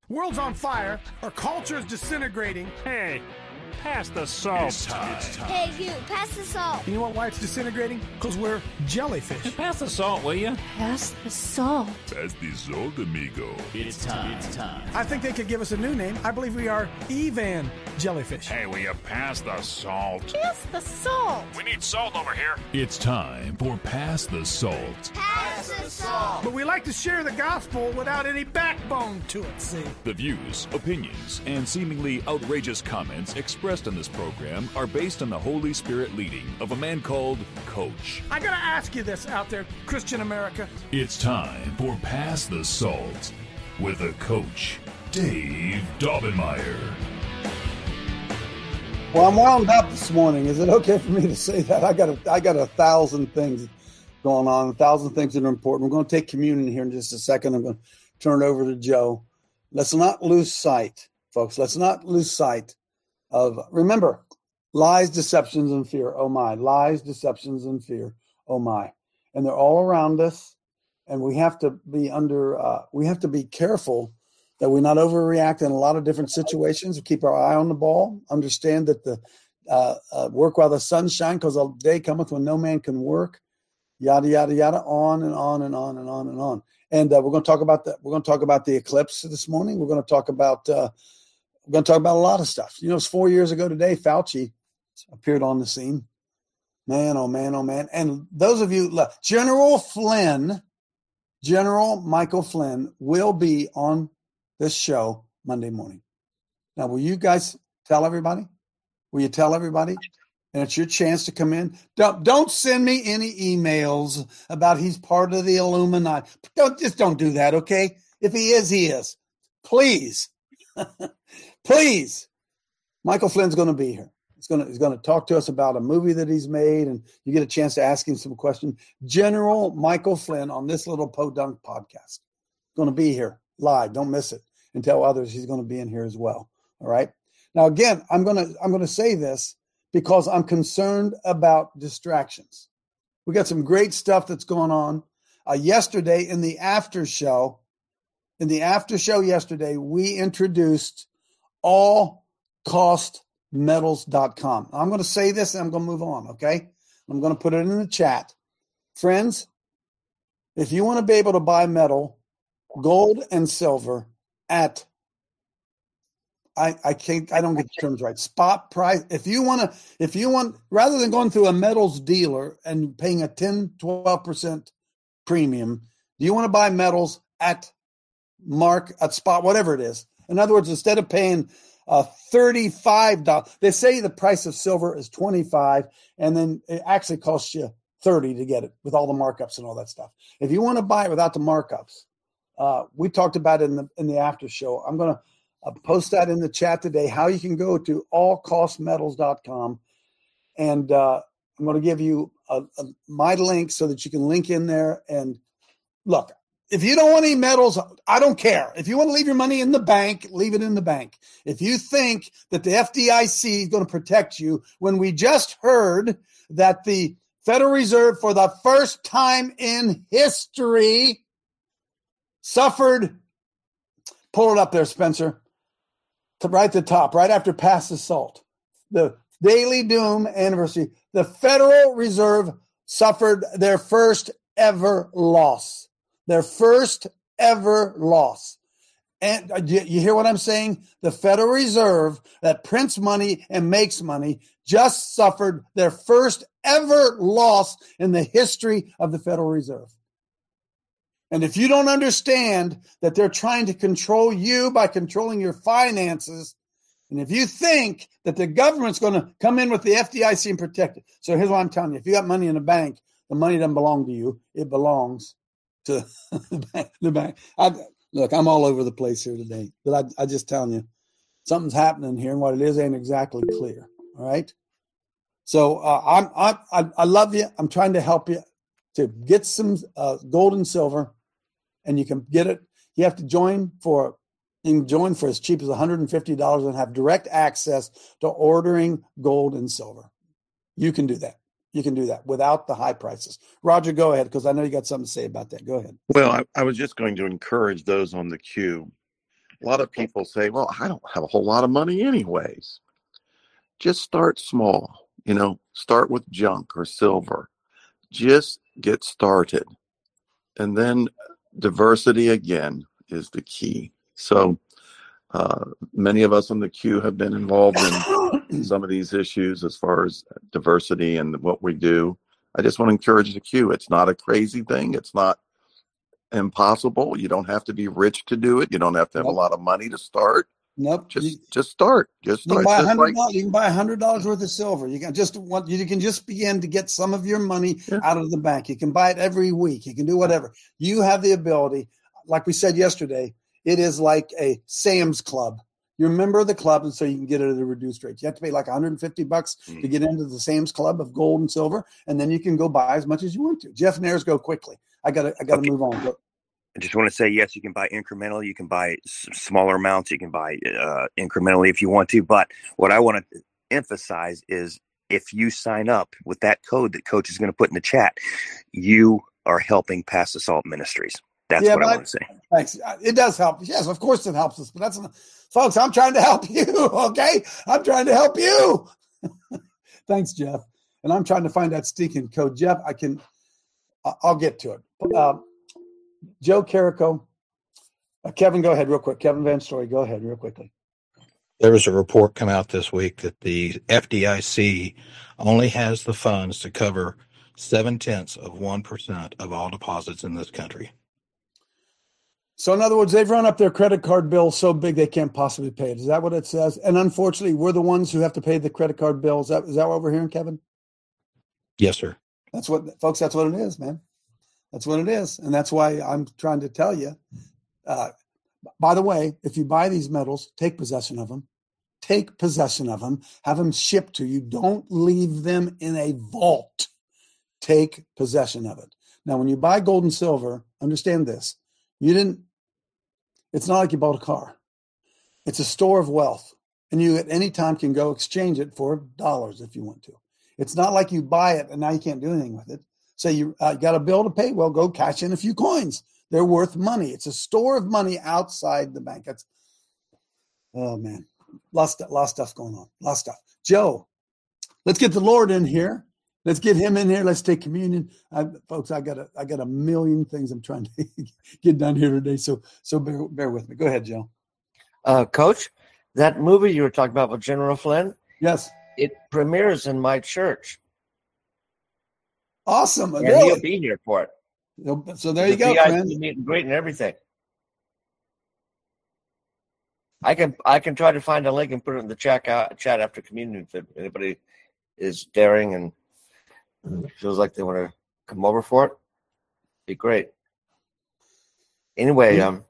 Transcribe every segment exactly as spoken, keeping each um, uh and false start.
World's on fire. Our culture's disintegrating. Hey, pass the salt. It's time. It's time. Hey, you, pass the salt. You know what, why it's disintegrating? Because we're jellyfish. Pass the salt, will you? Pass the salt. Pass the salt, amigo. It's time. It's time. I think they could give us a new name. I believe we are Evan Jellyfish. Hey, will you pass the salt? Pass the salt. We need salt over here. It's time for Pass the Salt. Pass the salt. But we like to share the gospel without any backbone to it, see? The views, opinions, and seemingly outrageous comments expressed in this program are based on the Holy Spirit leading of a man called Coach. I gotta ask you this out there, Christian America. It's time for Pass the Salt with a coach, Dave Daubenmire. Well, I'm wound up this morning. Is it okay for me to say that? I got a, I got a thousand things going on, a thousand things that are important. We're going to take communion here in just a second. I'm going to turn it over to Joe. Let's not lose sight, folks. Let's not lose sight of, remember, lies, deceptions, and fear. Oh, my. Lies, deceptions, and fear. Oh, my. And they're all around us. And we have to be under, uh, we have to be careful that we not overreact in a lot of different situations. We keep our eye on the ball. Understand that the uh, uh, work while the sun shines, because a day cometh when no man can work. Yada yada yada. On and on and on and on and on. And uh, we're going to talk about that. We're going to talk about the eclipse this morning. We're going to talk about. Uh, we're going to talk about a lot of stuff. You know, it's four years ago today. Fauci appeared on the scene. Man, oh man, oh man. And those of you, look, General Flynn, General Michael Flynn will be on this show Monday morning. Now, will you guys tell everybody? Will you tell everybody? And it's your chance to come in. Don't don't send me any emails about he's part of the Illuminati. Don't just don't do that, okay? If he is, he is. Please, please. Michael Flynn's going to be here. He's going to he's going to talk to us about a movie that he's made, and you get a chance to ask him some questions. General Michael Flynn on this little Podunk podcast. Going to be here live. Don't miss it. And tell others he's going to be in here as well. All right. Now, again, I'm going to I'm going to say this because I'm concerned about distractions. We got some great stuff that's going on. Uh, yesterday in the after show, in the after show yesterday, we introduced all cost metals dot com. I'm going to say this and I'm going to move on. Okay. I'm going to put it in the chat. Friends, if you want to be able to buy metal, gold and silver, at I, I can't I don't get the terms right. Spot price. If you want to, if you want, rather than going through a metals dealer and paying a ten, twelve percent premium, do you want to buy metals at mark, at spot, whatever it is? In other words, instead of paying uh, thirty-five dollars, they say the price of silver is twenty-five dollars, and then it actually costs you thirty dollars to get it with all the markups and all that stuff. If you want to buy it without the markups, Uh, we talked about it in the in the after show. I'm going to uh, post that in the chat today, how you can go to all cost metals dot com. And uh, I'm going to give you a, a, my link so that you can link in there. And look, if you don't want any metals, I don't care. If you want to leave your money in the bank, leave it in the bank. If you think that the F D I C is going to protect you, when we just heard that the Federal Reserve, for the first time in history, suffered, pull it up there, Spencer, to right at the top, right after Pass the Salt. The Daily Doom anniversary. The Federal Reserve suffered their first ever loss. Their first ever loss. And you hear what I'm saying? The Federal Reserve that prints money and makes money just suffered their first ever loss in the history of the Federal Reserve. And if you don't understand that they're trying to control you by controlling your finances, and if you think that the government's going to come in with the F D I C and protect it. So here's what I'm telling you. If you got money in the bank, the money doesn't belong to you. It belongs to the bank. The bank. I, look, I'm all over the place here today, but I, I just telling you, something's happening here, and what it is ain't exactly clear. All right? So uh, I'm, I'm, I, I love you. I'm trying to help you to get some uh, gold and silver. And you can get it. You have to join for you can join for as cheap as one hundred fifty dollars and have direct access to ordering gold and silver. You can do that. You can do that without the high prices. Roger, go ahead, because I know you got something to say about that. Go ahead. Well, I, I was just going to encourage those on the queue a lot of people say, well, I don't have a whole lot of money anyways. Just start small, you know, start with junk or silver. Just get started. And then diversity again is the key. So uh, many of us on the Q have been involved in some of these issues as far as diversity and what we do. I just want to encourage the Q. It's not a crazy thing. It's not impossible. You don't have to be rich to do it. You don't have to have Nope. a lot of money to start. Nope. Just You, just start. Just you can start. buy Just hundred like, dollars. You can buy a hundred dollars worth of silver. You can just want. You can just begin to get some of your money Yeah. out of the bank. You can buy it every week. You can do whatever. You have the ability. Like we said yesterday, it is like a Sam's Club. You're a member of the club, and so you can get it at a reduced rate. You have to pay like one hundred fifty bucks to get into the Sam's Club of gold and silver, and then you can go buy as much as you want to. Jeff Nares, go quickly. I got to. I got to Okay. move on. Go. I just want to say, yes, you can buy incrementally. You can buy s- smaller amounts. You can buy uh, incrementally if you want to. But what I want to emphasize is if you sign up with that code that Coach is going to put in the chat, you are helping Pass the Salt Ministries. That's Yeah, what I but- want to say. Thanks. It does help. Yes, of course it helps us. But that's not, folks, I'm trying to help you. Okay. I'm trying to help you. Thanks, Jeff. And I'm trying to find that stinking code. Jeff, I can, I- I'll get to it. Uh, Joe Carrico. Uh, Kevin, go ahead real quick. Kevin Van Story, go ahead real quickly. There was a report come out this week that the F D I C only has the funds to cover seven tenths of one percent of all deposits in this country. So in other words, they've run up their credit card bill so big they can't possibly pay it. Is that what it says? And unfortunately, we're the ones who have to pay the credit card bill. Is that, is that what we're hearing, Kevin? Yes, sir. That's what, folks, that's what it is, man. That's what it is. And that's why I'm trying to tell you. Uh, by the way, if you buy these metals, take possession of them. Take possession of them. Have them shipped to you. Don't leave them in a vault. Take possession of it. Now, when you buy gold and silver, understand this. You didn't, it's not like you bought a car. It's a store of wealth. And you at any time can go exchange it for dollars if you want to. It's not like you buy it and now you can't do anything with it. So you uh, got a bill to pay. Well, go cash in a few coins. They're worth money. It's a store of money outside the bank. That's, oh man, lots, lot of stuff going on. A lot of stuff. Joe, let's get the Lord in here. Let's get him in here. Let's take communion, I, folks. I got a, I got a million things I'm trying to get done here today. So, so bear, bear with me. Go ahead, Joe. Uh, Coach, that movie you were talking about with General Flynn, Yes, it premieres in my church. awesome. And Really? he'll be here for it. So there you The go, V I P friend. meet and greet and everything. I can I can try to find a link and put it in the chat uh, chat after communion if anybody is daring and feels like they want to come over for it. Be great. Anyway, um,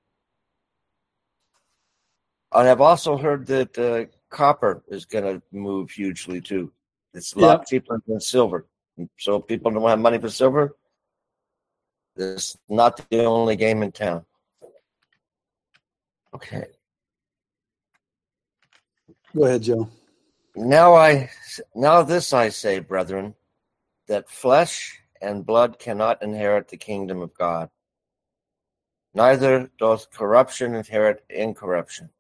I have also heard that uh, copper is going to move hugely too. It's a lot Yep. cheaper than silver. So if people don't have money for silver, this is not the only game in town. Okay. Go ahead, Joe. Now I now this I say, brethren, that flesh and blood cannot inherit the kingdom of God. Neither doth corruption inherit incorruption.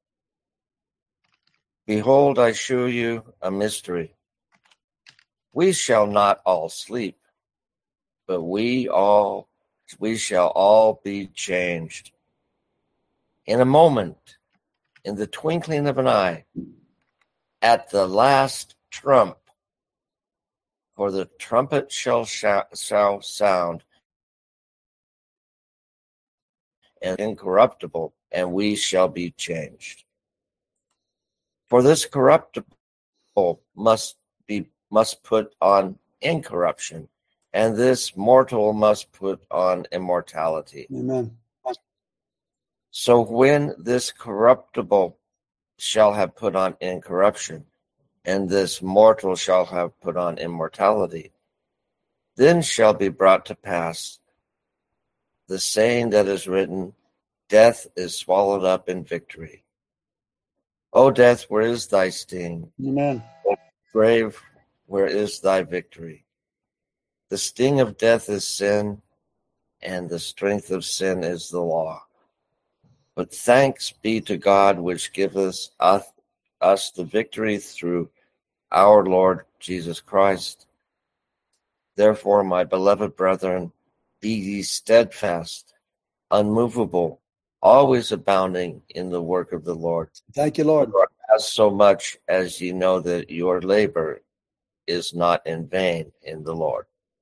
Behold, I shew you a mystery. We shall not all sleep, but we all we shall all be changed. In a moment, in the twinkling of an eye, at the last trump, for the trumpet shall, shall, shall sound, and incorruptible, and we shall be changed. For this corruptible must be must put on incorruption, and this mortal must put on immortality. Amen. So when this corruptible shall have put on incorruption, and this mortal shall have put on immortality, then shall be brought to pass the saying that is written, death is swallowed up in victory. O death, where is thy sting? Amen. Grave, where is thy victory? The sting of death is sin, and the strength of sin is the law. But thanks be to God, which giveth us, us the victory through our Lord Jesus Christ. Therefore, my beloved brethren, be ye steadfast, unmovable, always abounding in the work of the Lord. Thank you, Lord. As so much as ye know that your labor is not in vain in the Lord.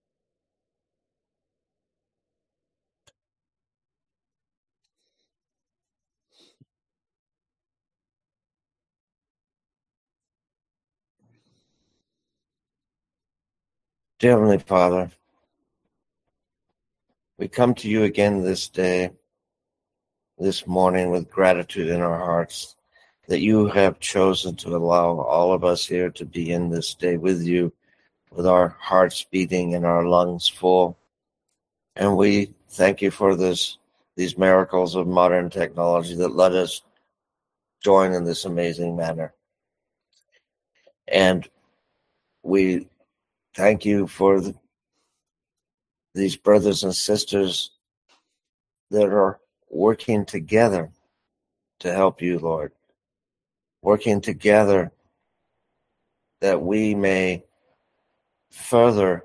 Dear Heavenly Father, we come to you again this day, this morning, with gratitude in our hearts that you have chosen to allow all of us here to be in this day with you, with our hearts beating and our lungs full. And we thank you for this, these miracles of modern technology that let us join in this amazing manner. And we thank you for the, these brothers and sisters that are working together to help you, Lord. Working together that we may further,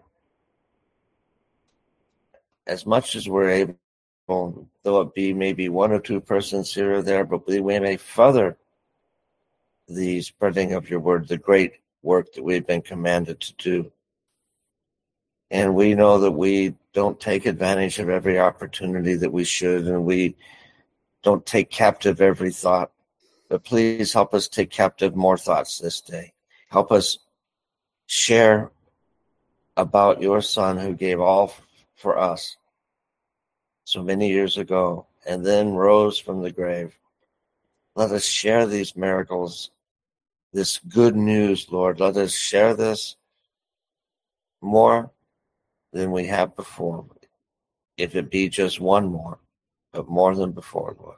as much as we're able, though it be maybe one or two persons here or there, but we may further the spreading of your word, the great work that we've been commanded to do. And we know that we don't take advantage of every opportunity that we should, and we don't take captive every thought. But please help us take captive more thoughts this day. Help us share about your Son who gave all for us so many years ago and then rose from the grave. Let us share these miracles, this good news, Lord. Let us share this more than we have before, if it be just one more, but more than before, Lord.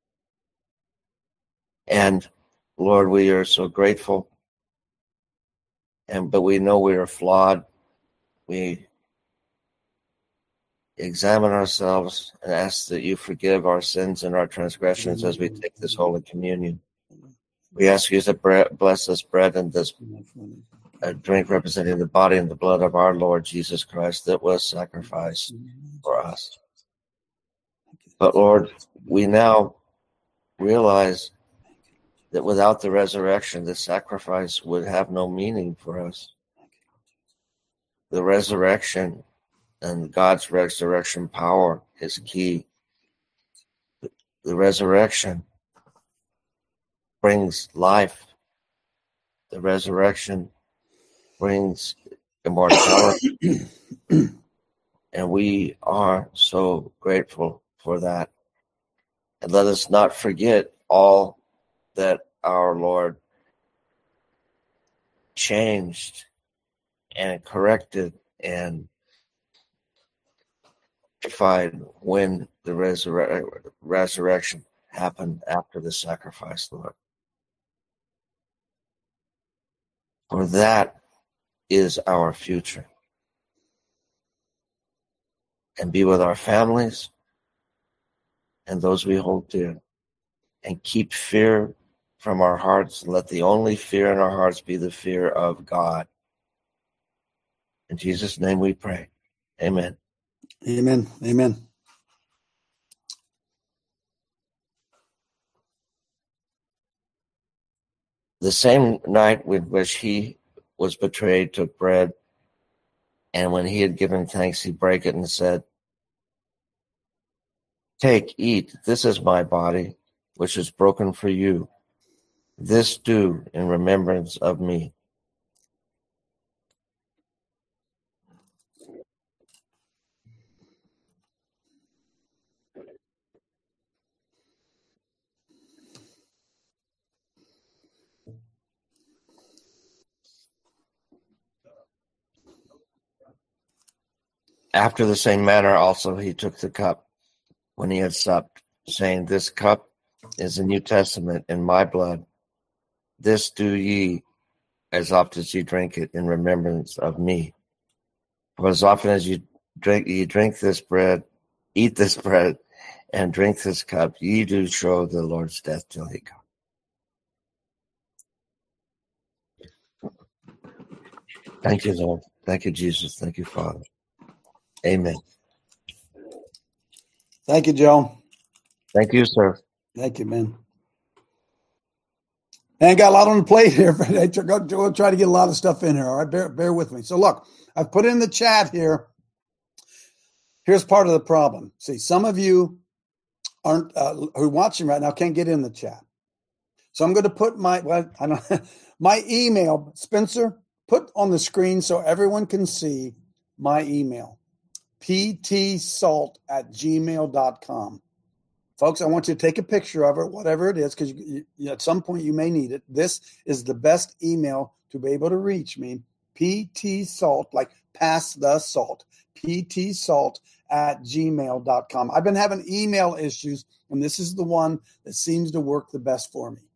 And Lord, we are so grateful, and but we know we are flawed. We examine ourselves and ask that you forgive our sins and our transgressions as we take this Holy Communion. We ask you to bless this bread and this a drink representing the body and the blood of our Lord Jesus Christ that was sacrificed for us. But Lord, we now realize that without the resurrection, the sacrifice would have no meaning for us. The resurrection and God's resurrection power is key. The resurrection brings life. The resurrection brings immortality. And we are so grateful for that. And let us not forget all that our Lord changed and corrected and rectified when the resur- resurrection happened after the sacrifice, Lord. For that is our future. And be with our families and those we hold dear. And keep fear from our hearts. Let the only fear in our hearts be the fear of God. In Jesus' name we pray. Amen. Amen. Amen. The same night with which he was betrayed took bread, and when he had given thanks, he brake it and said, "Take, eat, this is my body, which is broken for you. This do in remembrance of me." After the same manner also he took the cup when he had supped, saying, "This cup is the New Testament in my blood. This do ye as often as you drink it in remembrance of me. For as often as you drink, ye drink this bread, eat this bread, and drink this cup, ye do show the Lord's death till he come. Thank you, Lord. Thank you, Jesus. Thank you, Father. Amen. Thank you, Joe. Thank you, sir. Thank you, man. And got a lot on the plate here. We'll try to get a lot of stuff in here. All right, bear, bear with me. So look, I've put in the chat here. Here's part of the problem. See, some of you aren't uh, who are watching right now can't get in the chat. So I'm going to put my well, I don't my email, Spencer, put on the screen so everyone can see my email. p t salt at gmail dot com. Folks, I want you to take a picture of it, whatever it is, because at some point you may need it. This is the best email to be able to reach me. ptsalt, like pass the salt, ptsalt at gmail dot com. I've been having email issues, and this is the one that seems to work the best for me.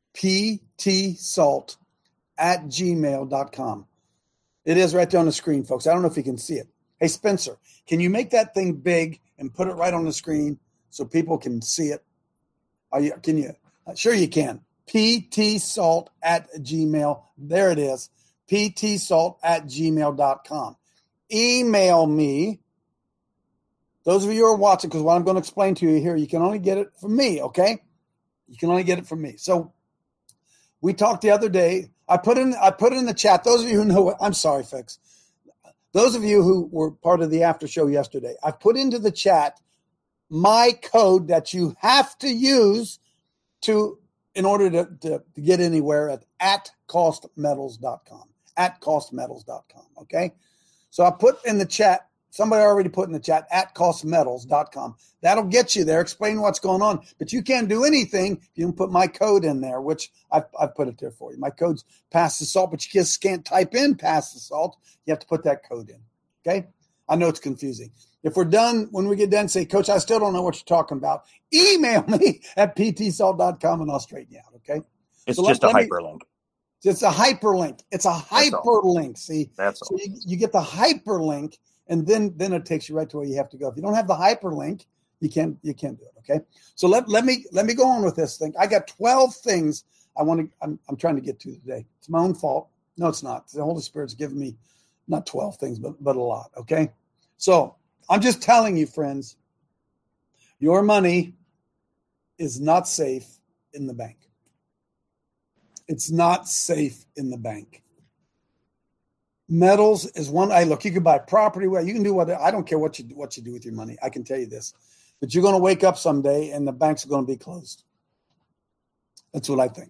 ptsalt at gmail dot com. It is right there on the screen, folks. I don't know if you can see it. Hey, Spencer, can you make that thing big and put it right on the screen so people can see it? Are you, can you? Sure you can. ptsalt at gmail. There it is. ptsalt at gmail dot com. Email me. Those of you who are watching, because what I'm going to explain to you here, you can only get it from me, okay? You can only get it from me. So we talked the other day. I put in I put it in the chat. Those of you who know what, I'm sorry, Fix. Those of you who were part of the after show yesterday, I put into the chat my code that you have to use to in order to, to, to get anywhere at, at cost metals dot com. At cost metals dot com. Okay. So I put in the chat, somebody already put in the chat at cost metals dot com. That'll get you there, explain what's going on. But you can't do anything if you don't put my code in there, which I've, I've put it there for you. My code's pass the salt, but you just can't type in pass the salt. You have to put that code in. Okay? I know it's confusing. If we're done, when we get done, say, Coach, I still don't know what you're talking about. Email me at p t salt dot com and I'll straighten you out. Okay? It's so just let, a let hyperlink. Me, it's a hyperlink. It's a hyperlink. See? That's so all. you, you get the hyperlink. And then, then it takes you right to where you have to go. If you don't have the hyperlink, you can't you can't do it. Okay. So let, let me let me go on with this thing. I got twelve things I want to I'm I'm trying to get to today. It's my own fault. No, it's not. The Holy Spirit's given me not twelve things, but but a lot. Okay. So I'm just telling you, friends, your money is not safe in the bank. It's not safe in the bank. Metals is one. I look, you can buy property. Well, you can do what I don't care what you what you do with your money. I can tell you this, but you're going to wake up someday and the banks are going to be closed. That's what I think.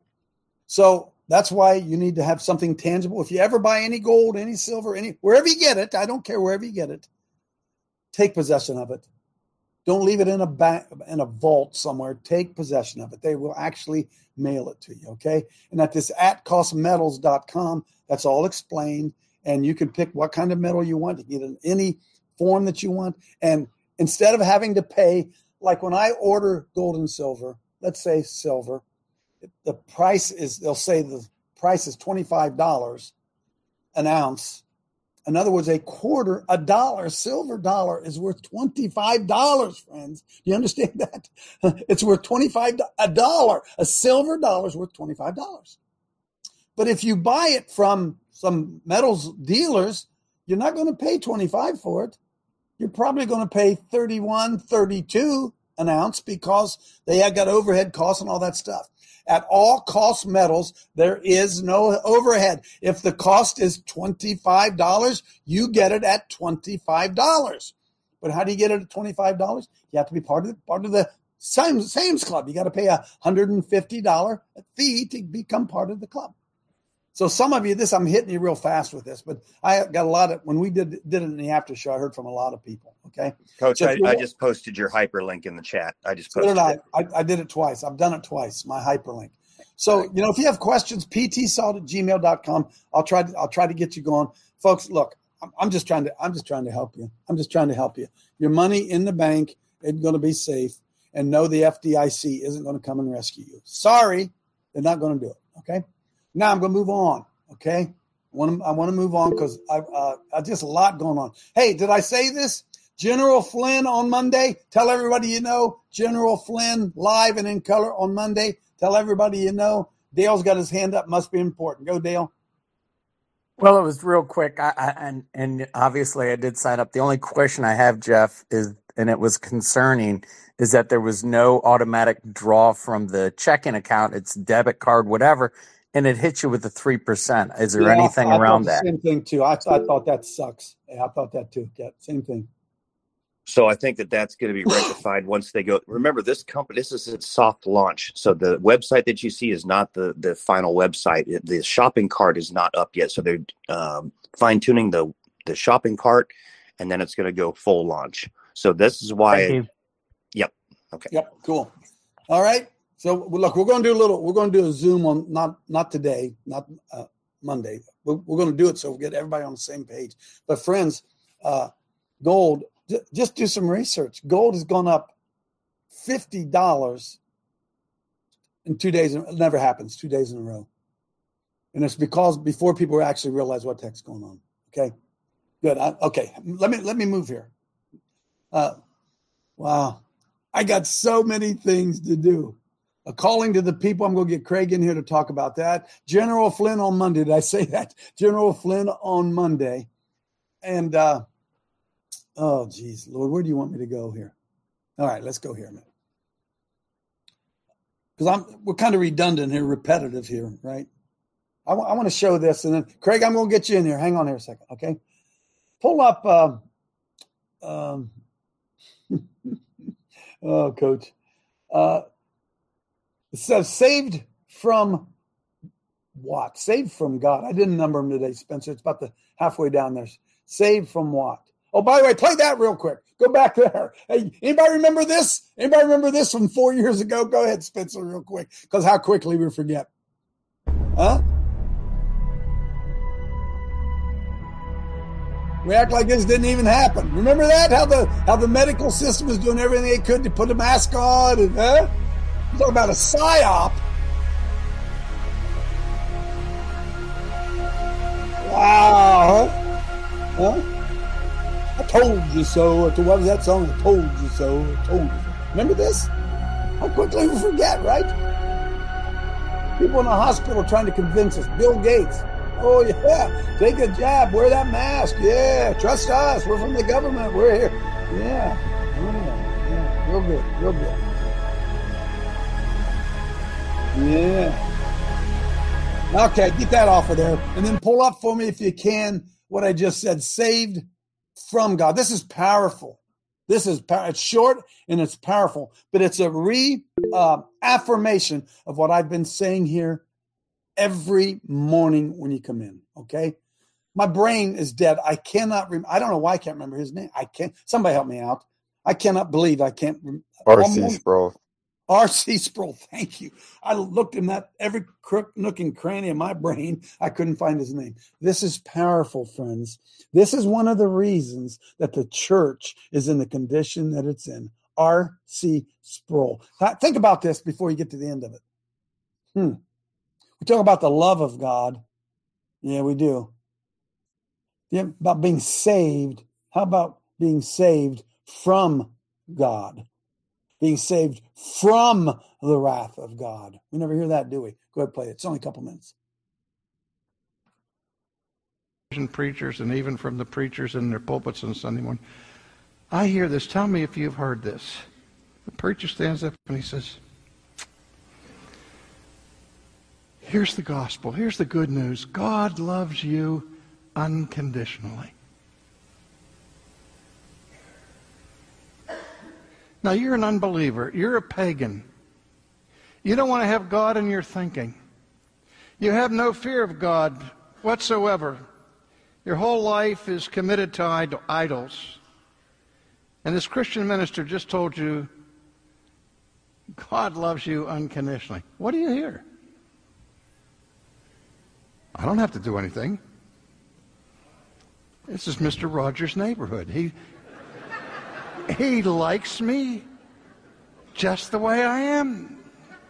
So that's why you need to have something tangible. If you ever buy any gold, any silver, any wherever you get it, I don't care wherever you get it. Take possession of it. Don't leave it in a bank in a vault somewhere. Take possession of it. They will actually mail it to you. Okay. And at this at cost metals dot com, that's all explained. And you can pick what kind of metal you want. You can get in any form that you want. And instead of having to pay, like when I order gold and silver, let's say silver, the price is, they'll say the price is twenty-five dollars an ounce. In other words, a quarter, a dollar, silver dollar is worth twenty-five dollars, friends. You understand that? It's worth twenty-five dollars. A dollar, a silver dollar is worth twenty-five dollars. But if you buy it from some metals dealers, you're not going to pay twenty-five dollars for it. You're probably going to pay thirty-one, thirty-two an ounce because they have got overhead costs and all that stuff. At all cost metals, there is no overhead. If the cost is twenty-five dollars, you get it at twenty-five dollars. But how do you get it at twenty-five dollars? You have to be part of the, part of the Sam's, Sam's Club. You got to pay a one hundred fifty dollars fee to become part of the club. So some of you, this I'm hitting you real fast with this, but I got a lot of, when we did did it in the after show, I heard from a lot of people. Okay, Coach, so I, I just posted your hyperlink in the chat. I just posted so did I. it. I. I did it twice. I've done it twice. My hyperlink. So you know, if you have questions, p t salt at gmail dot com. I'll try. To, I'll try to get you going, folks. Look, I'm, I'm just trying to. I'm just trying to help you. I'm just trying to help you. Your money in the bank is going to be safe, and know the F D I C isn't going to come and rescue you. Sorry, they're not going to do it. Okay. Now I'm going to move on. Okay. I want to, I want to move on because I, uh, I just a lot going on. Hey, did I say this? General Flynn on Monday. Tell everybody you know. General Flynn live and in color on Monday. Tell everybody you know. Dale's got his hand up. Must be important. Go, Dale. Well, it was real quick, I, I, and and obviously I did sign up. The only question I have, Jeff, is, and it was concerning, is that there was no automatic draw from the checking account. It's debit card, whatever, and it hits you with the three percent. Is there Yeah, anything I, I around thought the that? Same thing too. I, I thought that sucks. Yeah, I thought that too. Yeah, same thing. So I think that that's going to be rectified once they go. Remember, this company, this is its soft launch. So the website that you see is not the, the final website. It, the shopping cart is not up yet. So they're um, fine tuning the, the shopping cart, and then it's going to go full launch. So this is why. Thank you. Yep. Okay. Yep. Cool. All right. So look, we're going to do a little. We're going to do a Zoom on not not today, not uh, Monday. We're, we're going to do it so we get everybody on the same page. But friends, uh, gold. Just do some research. Gold has gone up fifty dollars in two days. It never happens, two days in a row. And it's because before people actually realize what the heck's going on. Okay, good. I, okay, let me let me move here. Uh, wow, I got so many things to do. A calling to the people. I'm going to get Craig in here to talk about that. General Flynn on Monday. Did I say that? General Flynn on Monday. And, uh, oh, geez, Lord, where do you want me to go here? All right, let's go here a minute. Because I'm we're kind of redundant here, repetitive here, right? I, w- I want to show this. And then, Craig, I'm going to get you in here. Hang on here a second, okay? Pull up. Uh, um, oh, Coach. Uh, it says saved from what? Saved from God. I didn't number them today, Spencer. It's about the halfway down there. Saved from what? Oh, by the way, play that real quick. Go back there. Hey, anybody remember this? Anybody remember this from four years ago? Go ahead, Spencer, real quick, because how quickly we forget. Huh? We act like this didn't even happen. Remember that? How the how the medical system is doing everything they could to put a mask on, and huh? You talk about a psyop. Wow. Huh? Huh? I told you so. What was that song? I told you so. I told you so. Remember this? How quickly we forget, right? People in the hospital trying to convince us. Bill Gates. Oh, yeah. Take a jab. Wear that mask. Yeah. Trust us. We're from the government. We're here. Yeah. Oh, yeah. Yeah. Real good. Real good. Yeah. Okay. Get that off of there. And then pull up for me, if you can, what I just said. Saved from God. This is powerful. This is power. It's short and it's powerful, but it's a re uh, affirmation of what I've been saying here every morning when you come in. Okay, my brain is dead. I cannot. Rem- I don't know why I can't remember his name. I can't. Somebody help me out. I cannot believe I can't. Rem- R C Sproul. R C Sproul, thank you. I looked in that every crook, nook, and cranny of my brain. I couldn't find his name. This is powerful, friends. This is one of the reasons that the church is in the condition that it's in. R C Sproul. Think about this before you get to the end of it. Hmm. We talk about the love of God. Yeah, we do. Yeah, about being saved. How about being saved from God? Being saved from the wrath of God. We never hear that, do we? Go ahead, play it. It's only a couple minutes. Preachers, and even from the preachers in their pulpits on Sunday morning, I hear this. Tell me if you've heard this. The preacher stands up and he says, here's the gospel. Here's the good news. God loves you unconditionally. Now, you're an unbeliever. You're a pagan. You don't want to have God in your thinking. You have no fear of God whatsoever. Your whole life is committed to idol- idols. And this Christian minister just told you, God loves you unconditionally. What do you hear? I don't have to do anything. This is Mister Rogers' neighborhood. He... He likes me just the way I am.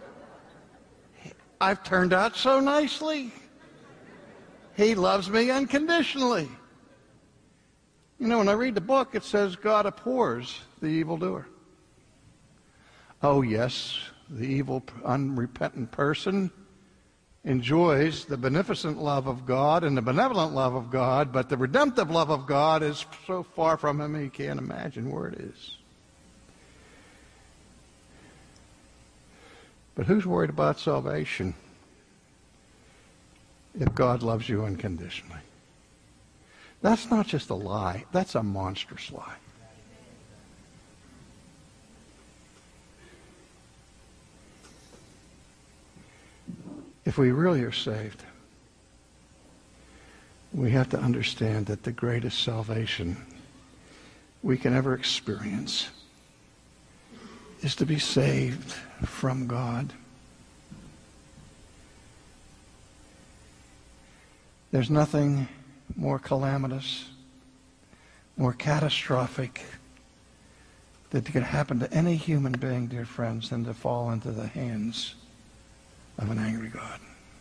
I've turned out so nicely. He loves me unconditionally. You know, when I read the book, it says God abhors the evildoer. Oh, yes, the evil, unrepentant person enjoys the beneficent love of God and the benevolent love of God, but the redemptive love of God is so far from him he can't imagine where it is. But who's worried about salvation if God loves you unconditionally? That's not just a lie. That's a monstrous lie. If we really are saved, we have to understand that the greatest salvation we can ever experience is to be saved from God. There's nothing more calamitous, more catastrophic that could happen to any human being, dear friends, than to fall into the hands of an angry God.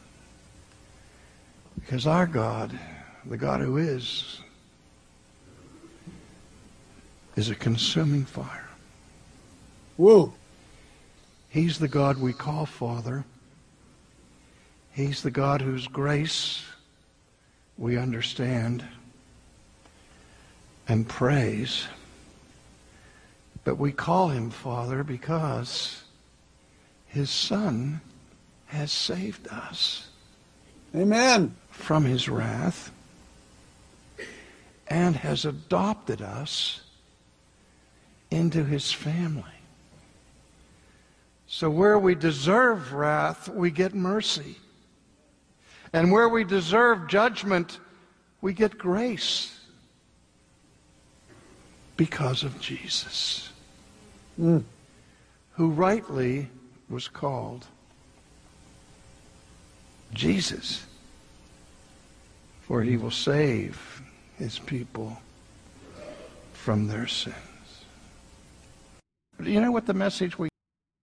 Because our God, the God who is, is a consuming fire. Whoa. He's the God we call Father. He's the God whose grace we understand and praise. But we call him Father because his Son has saved us. Amen. From his wrath and has adopted us into his family. So where we deserve wrath, we get mercy. And where we deserve judgment, we get grace because of Jesus, mm. who rightly was called Jesus, for he will save his people from their sins. But you know what the message we...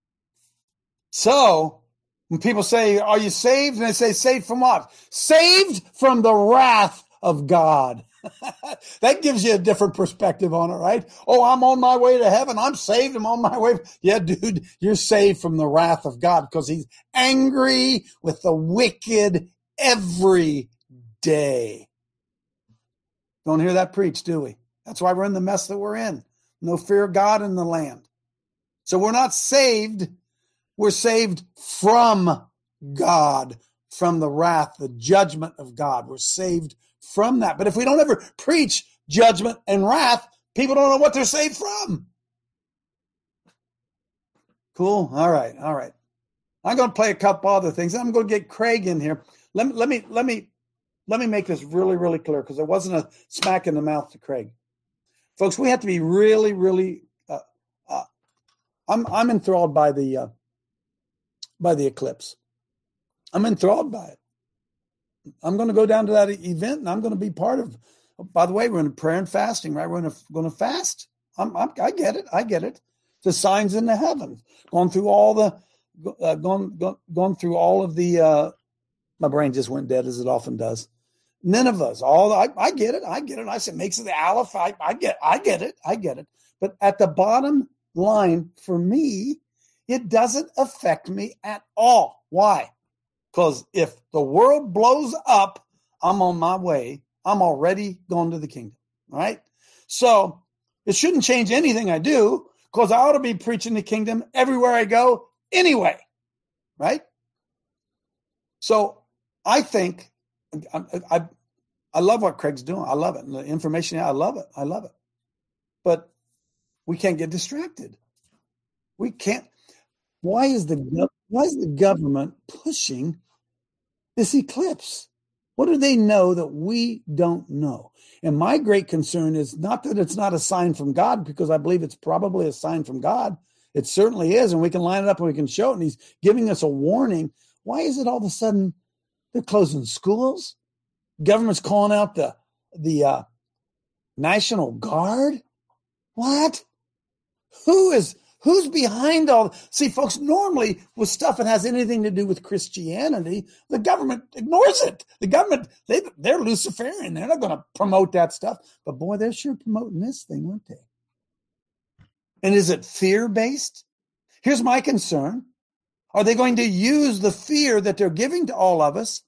So, when people say, are you saved? And they say, saved from what? Saved from the wrath of God. That gives you a different perspective on it, right? Oh, I'm on my way to heaven. I'm saved. I'm on my way. Yeah, dude, you're saved from the wrath of God because he's angry with the wicked every day. Don't hear that preached, do we? That's why we're in the mess that we're in. No fear of God in the land. So we're not saved. We're saved from God, from the wrath, the judgment of God. We're saved from that. But if we don't ever preach judgment and wrath, people don't know what they're saved from. Cool. All right. All right. I'm going to play a couple other things. I'm going to get Craig in here. Let me, let me, let me, let me make this really, really clear because there wasn't a smack in the mouth to Craig. Folks, we have to be really, really, uh, uh, I'm, I'm enthralled by the, uh, by the eclipse. I'm enthralled by it. I'm going to go down to that event and I'm going to be part of, by the way, we're in prayer and fasting, right? We're going to, going to fast. I'm, I'm, I get it. I get it. The signs in the heavens, going through all the, uh, going, going, going through all of the, uh, my brain just went dead as it often does. Nineveh's, all, I, I get it. I get it. I said, makes it the Aleph. I, I get, I get it. I get it. But at the bottom line for me, it doesn't affect me at all. Why? Because if the world blows up, I'm on my way. I'm already going to the kingdom, right? So it shouldn't change anything I do because I ought to be preaching the kingdom everywhere I go anyway, right? So I think, I, I, I love what Craig's doing. I love it. The information, I love it. I love it. But we can't get distracted. We can't. Why is the why is the government pushing this eclipse? What do they know that we don't know? And my great concern is not that it's not a sign from God, because I believe it's probably a sign from God. It certainly is, and we can line it up and we can show it, and he's giving us a warning. Why is it all of a sudden they're closing schools? Government's calling out the, the uh, National Guard? What? Who is... Who's behind all? See, folks, normally with stuff that has anything to do with Christianity, the government ignores it. The government, they, they're Luciferian. They're not going to promote that stuff. But boy, they're sure promoting this thing, aren't they? And is it fear-based? Here's my concern. Are they going to use the fear that they're giving to all of us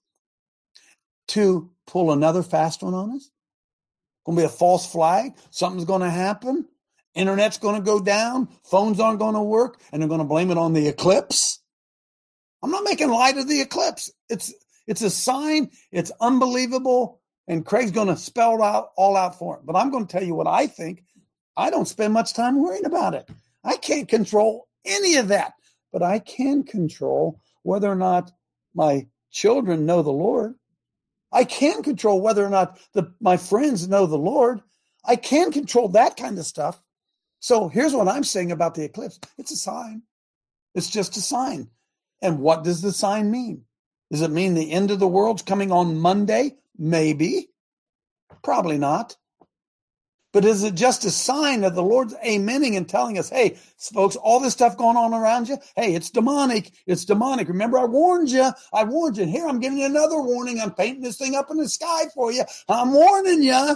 to pull another fast one on us? Going to be a false flag? Something's going to happen? Internet's going to go down? Phones aren't going to work? And they're going to blame it on the eclipse? I'm not making light of the eclipse. It's it's a sign. It's unbelievable. And Craig's going to spell it out all out for it. But I'm going to tell you what I think. I don't spend much time worrying about it. I can't control any of that. But I can control whether or not my children know the Lord. I can control whether or not the, my friends know the Lord. I can control that kind of stuff. So here's what I'm saying about the eclipse. It's a sign. It's just a sign. And what does the sign mean? Does it mean the end of the world's coming on Monday? Maybe. Probably not. But is it just a sign that the Lord's amening and telling us, hey, folks, all this stuff going on around you, hey, it's demonic. It's demonic. Remember, I warned you. I warned you. Here, I'm giving you another warning. I'm painting this thing up in the sky for you. I'm warning you.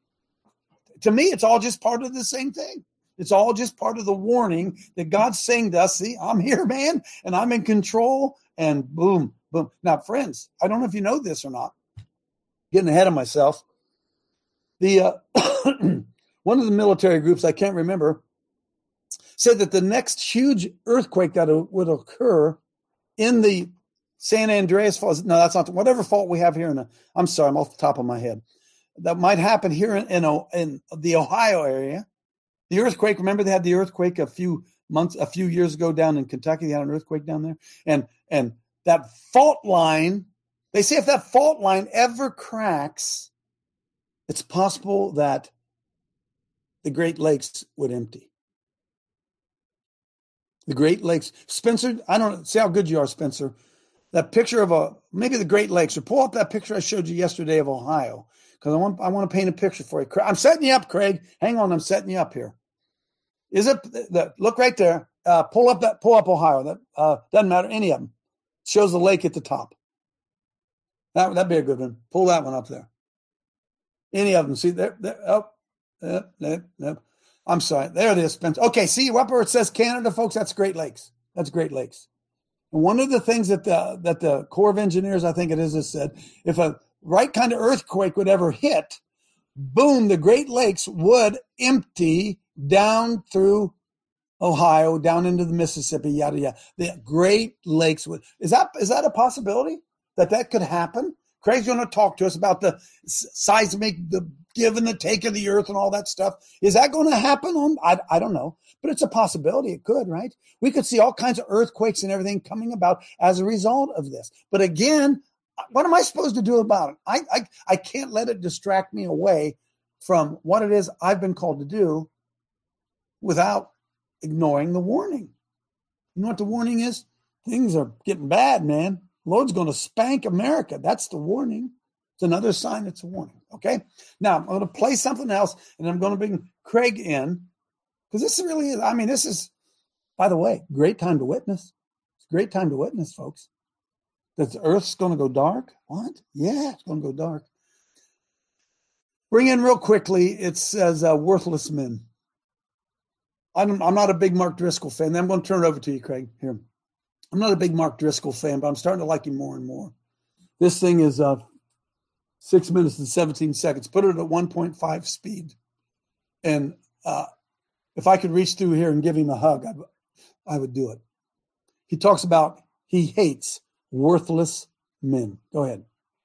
To me, it's all just part of the same thing. It's all just part of the warning that God's saying to us, see, I'm here, man, and I'm in control, and boom, boom. Now, friends, I don't know if you know this or not. Getting ahead of myself. The uh, one of the military groups, I can't remember, said that the next huge earthquake that would occur in the San Andreas Fault, no, that's not the, whatever fault we have here in the, I'm sorry, I'm off the top of my head, that might happen here in, in, in the Ohio area. The earthquake, remember they had the earthquake a few months, a few years ago down in Kentucky. They had an earthquake down there. And, and that fault line, they say if that fault line ever cracks, it's possible that the Great Lakes would empty. The Great Lakes. Spencer, I don't know, see how good you are, Spencer. That picture of a, maybe the Great Lakes, or pull up that picture I showed you yesterday of Ohio, because I want, I want to paint a picture for you. I'm setting you up, Craig. Hang on, I'm setting you up here. Is it, the, look right there. Uh, pull up that, pull up Ohio. That uh, doesn't matter, any of them. Shows the lake at the top. That, that'd be a good one. Pull that one up there. Any of them. See, there, there, oh, there, there, there. I'm sorry. There it is, Spencer. Okay, see, up where it says Canada, folks, that's Great Lakes. That's Great Lakes. And one of the things that the, that the Corps of Engineers, I think it is, has said, if a right kind of earthquake would ever hit, boom, the Great Lakes would empty down through Ohio, down into the Mississippi, yada, yada. The Great Lakes would. Is that is that a possibility that that could happen? Craig's going to talk to us about the seismic, the give and the take of the earth and all that stuff. Is that going to happen? On I, I don't know, but it's a possibility. It could, right? We could see all kinds of earthquakes and everything coming about as a result of this. But again, what am I supposed to do about it? I, I, I can't let it distract me away from what it is I've been called to do without ignoring the warning. You know what the warning is? Things are getting bad, man. Lord's going to spank America. That's the warning. It's another sign. It's a warning. Okay. Now I'm going to play something else, and I'm going to bring Craig in, because this really is, I mean, this is, by the way, great time to witness. It's a great time to witness, folks. That the earth's going to go dark. What? Yeah, it's going to go dark. Bring in real quickly. It says uh, worthless men. I'm, I'm not a big Mark Driscoll fan. I'm going to turn it over to you, Craig. Here. I'm not a big Mark Driscoll fan, but I'm starting to like him more and more. This thing is uh, six minutes and seventeen seconds. Put it at one point five speed. And uh, if I could reach through here and give him a hug, I, I would do it. He talks about he hates worthless men. Go ahead.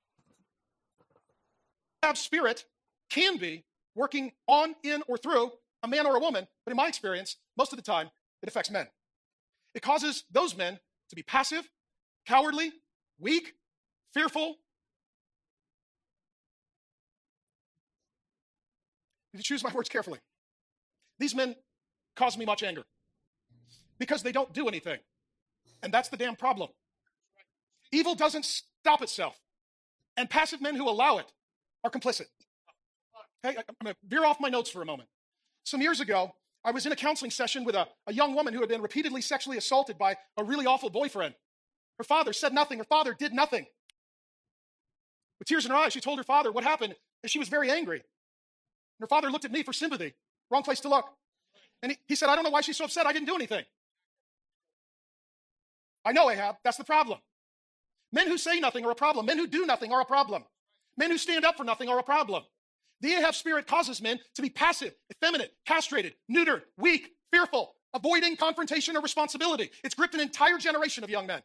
Have spirit can be working on, in, or through a man or a woman, but in my experience, most of the time, it affects men. It causes those men to be passive, cowardly, weak, fearful. Did you choose my words carefully? These men cause me much anger because they don't do anything. And that's the damn problem. Evil doesn't stop itself. And passive men who allow it are complicit. Hey, I'm going to veer off my notes for a moment. Some years ago, I was in a counseling session with a, a young woman who had been repeatedly sexually assaulted by a really awful boyfriend. Her father said nothing. Her father did nothing. With tears in her eyes, she told her father what happened, and she was very angry. And her father looked at me for sympathy. Wrong place to look. And he, he said, I don't know why she's so upset. I didn't do anything. I know, Ahab. That's the problem. Men who say nothing are a problem. Men who do nothing are a problem. Men who stand up for nothing are a problem. The Ahab spirit causes men to be passive, effeminate, castrated, neutered, weak, fearful, avoiding confrontation or responsibility. It's gripped an entire generation of young men.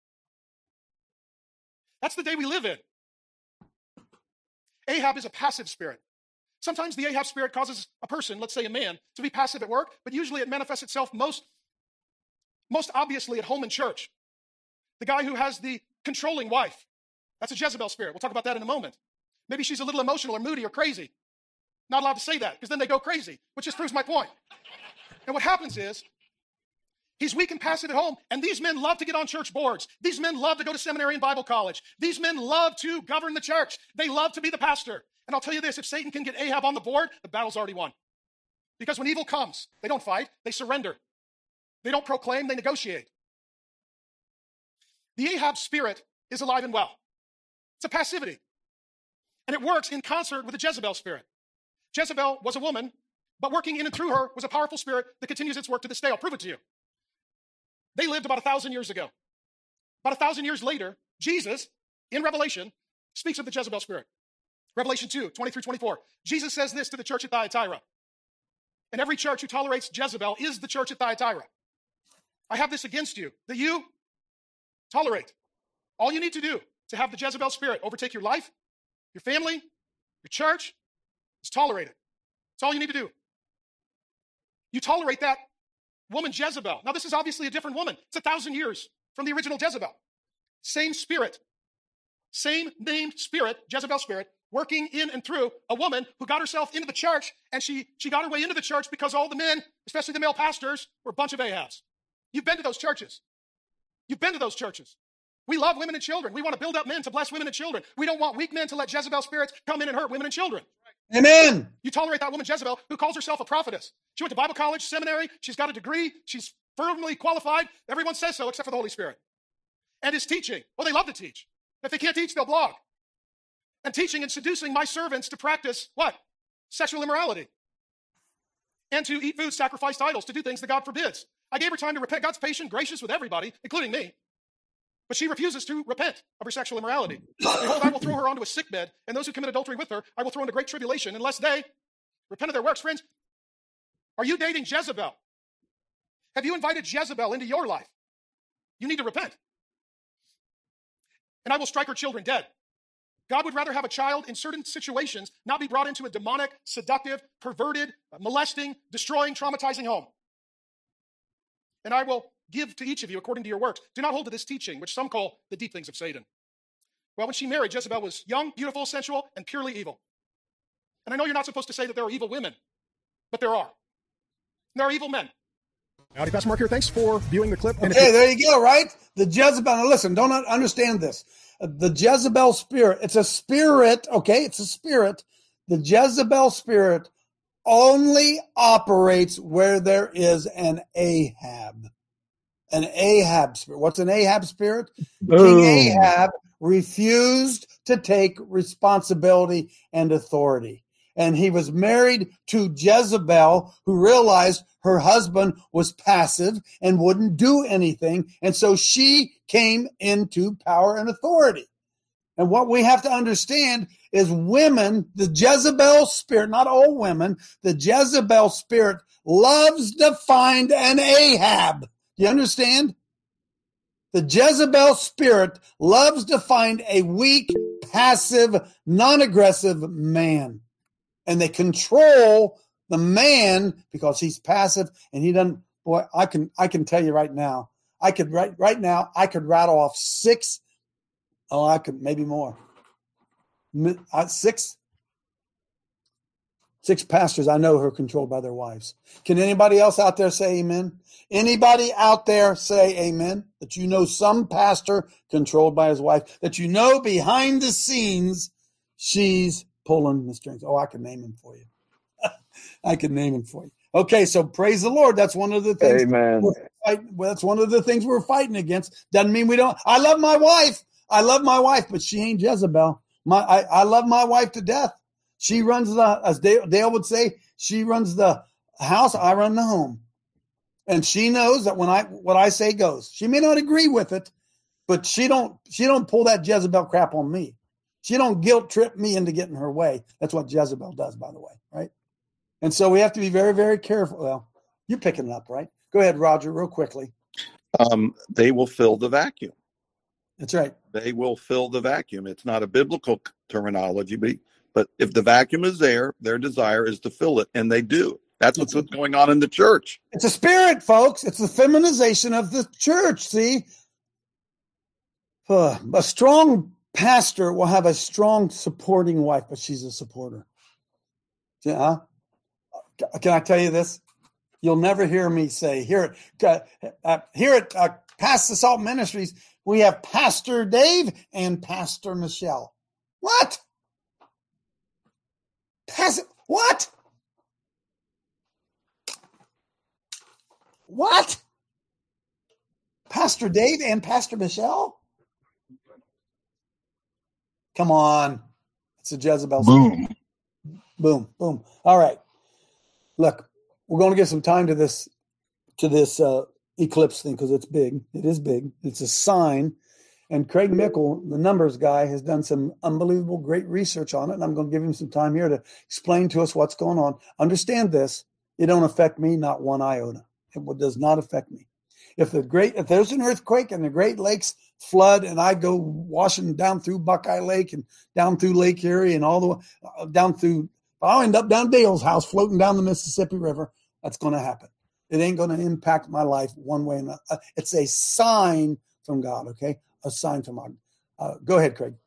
That's the day we live in. Ahab is a passive spirit. Sometimes the Ahab spirit causes a person, let's say a man, to be passive at work, but usually it manifests itself most, most obviously at home and church. The guy who has the controlling wife, that's a Jezebel spirit. We'll talk about that in a moment. Maybe she's a little emotional or moody or crazy. Not allowed to say that because then they go crazy, which just proves my point. And what happens is, he's weak and passive at home, and these men love to get on church boards. These men love to go to seminary and Bible college. These men love to govern the church. They love to be the pastor. And I'll tell you this, if Satan can get Ahab on the board, the battle's already won. Because when evil comes, they don't fight, they surrender. They don't proclaim, they negotiate. The Ahab spirit is alive and well. It's a passivity. And it works in concert with the Jezebel spirit. Jezebel was a woman, but working in and through her was a powerful spirit that continues its work to this day. I'll prove it to you. They lived about a thousand years ago. About a thousand years later, Jesus, in Revelation, speaks of the Jezebel spirit. Revelation two, twenty through twenty-four. Jesus says this to the church at Thyatira. And every church who tolerates Jezebel is the church at Thyatira. I have this against you, that you tolerate. All you need to do to have the Jezebel spirit overtake your life, your family, your church, is tolerate it. That's all you need to do. You tolerate that woman Jezebel. Now, this is obviously a different woman. It's a thousand years from the original Jezebel. Same spirit, same named spirit, Jezebel spirit, working in and through a woman who got herself into the church, and she, she got her way into the church because all the men, especially the male pastors, were a bunch of Ahabs. You've been to those churches. You've been to those churches. We love women and children. We want to build up men to bless women and children. We don't want weak men to let Jezebel spirits come in and hurt women and children. Amen. You tolerate that woman Jezebel who calls herself a prophetess. She went to Bible college, seminary. She's got a degree. She's firmly qualified. Everyone says so except for the Holy Spirit. And is teaching. Well, they love to teach. If they can't teach, they'll blog. And teaching and seducing my servants to practice what? Sexual immorality. And to eat food sacrificed to idols, to do things that God forbids. I gave her time to repent. God's patient, gracious with everybody, including me. But she refuses to repent of her sexual immorality. Behold, I will throw her onto a sickbed, and those who commit adultery with her, I will throw into great tribulation, unless they repent of their works. Friends, are you dating Jezebel? Have you invited Jezebel into your life? You need to repent. And I will strike her children dead. God would rather have a child in certain situations not be brought into a demonic, seductive, perverted, molesting, destroying, traumatizing home. And I will give to each of you according to your works. Do not hold to this teaching, which some call the deep things of Satan. Well, when she married, Jezebel was young, beautiful, sensual, and purely evil. And I know you're not supposed to say that there are evil women, but there are. And there are evil men. Howdy, Pastor Mark here. Thanks for viewing the clip. And Okay, there you go, right? The Jezebel. Now listen, don't understand this. The Jezebel spirit, it's a spirit, okay? It's a spirit. The Jezebel spirit only operates where there is an Ahab. An Ahab spirit. What's an Ahab spirit? Boom. King Ahab refused to take responsibility and authority. And he was married to Jezebel, who realized her husband was passive and wouldn't do anything. And so she came into power and authority. And what we have to understand is women, the Jezebel spirit, not all women, the Jezebel spirit loves to find an Ahab. Do you understand? The Jezebel spirit loves to find a weak, passive, non-aggressive man. And they control the man because he's passive and he doesn't. Boy, I can I can tell you right now. I could right right now. I could rattle off six. Oh, I could maybe more. Six. Six pastors I know who are controlled by their wives. Can anybody else out there say amen? Anybody out there say amen? That you know some pastor controlled by his wife. That you know behind the scenes she's pulling the strings. Oh, I could name him for you. I could name him for you. Okay, so praise the Lord. That's one of the things. Amen. We're fighting, well, that's one of the things we're fighting against. Doesn't mean we don't. I love my wife. I love my wife, but she ain't Jezebel. My, I, I love my wife to death. She runs the, as Dale, Dale would say, she runs the house. I run the home, and she knows that when I what I say goes. She may not agree with it, but she don't she don't pull that Jezebel crap on me. She don't guilt trip me into getting her way. That's what Jezebel does, by the way, right? And so we have to be very, very careful. Well, you're picking it up, right? Go ahead, Roger, real quickly. Um, they will fill the vacuum. That's right. They will fill the vacuum. It's not a biblical terminology, but, but if the vacuum is there, their desire is to fill it, and they do. That's what's going on in the church. It's a spirit, folks. It's the feminization of the church, see? Uh, a strong pastor will have a strong supporting wife, but she's a supporter. Yeah. Can I tell you this? You'll never hear me say, here at, uh, here at uh, Pass the Salt Ministries, we have Pastor Dave and Pastor Michelle. What? Pass what? What? Pastor Dave and Pastor Michelle? Come on. It's a Jezebel. Boom. Boom. Boom. All right. Look, we're going to give some time to this to this uh, eclipse thing because it's big. It is big. It's a sign. And Craig Mickle, the numbers guy, has done some unbelievable, great research on it. And I'm going to give him some time here to explain to us what's going on. Understand this. It don't affect me, not one iota. It does not affect me. If the great, if there's an earthquake and the Great Lakes flood and I go washing down through Buckeye Lake and down through Lake Erie and all the way uh, down through, I'll end up down Dale's house floating down the Mississippi River. That's going to happen. It ain't going to impact my life one way or another. Uh, it's a sign from God, okay? A sign from God. Uh, go ahead, Craig.